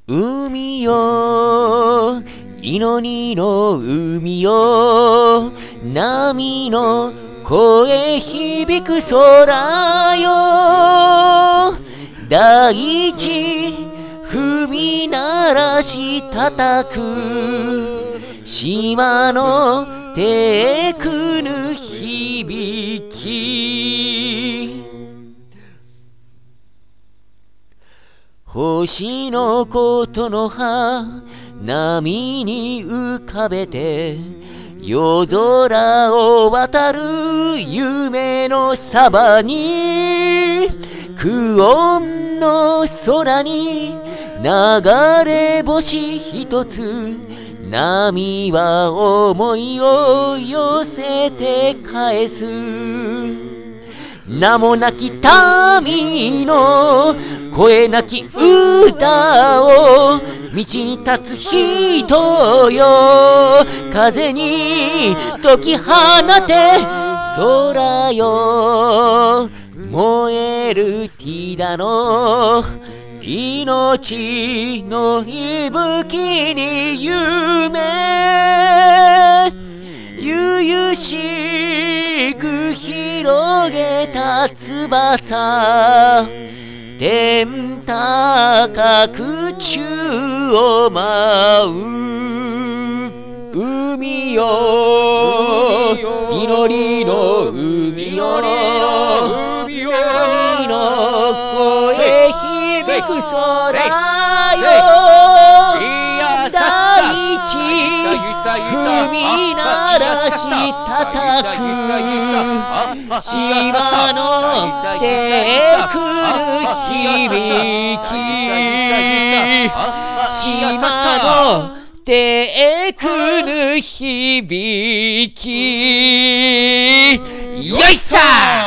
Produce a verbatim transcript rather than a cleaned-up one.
海よ祈りの海よ、波の声響く空よ、大地踏み鳴らし叩く島の手くぬ響き、星のことの葉波に浮かべて、夜空を渡る夢のそばに、久遠の空に流れ星一つ、波は思いを寄せて返す。名もなき民の声なき歌を、道に立つ人よ、風に解き放て空よ、燃えるティダの命の息吹に夢、ゆゆしく広げた翼、天高く宙を舞う。海よ祈りの海よ、波の声響く空よ、大地踏み鳴らし叩く島の手くる響き、島の手くる響き、よいさー。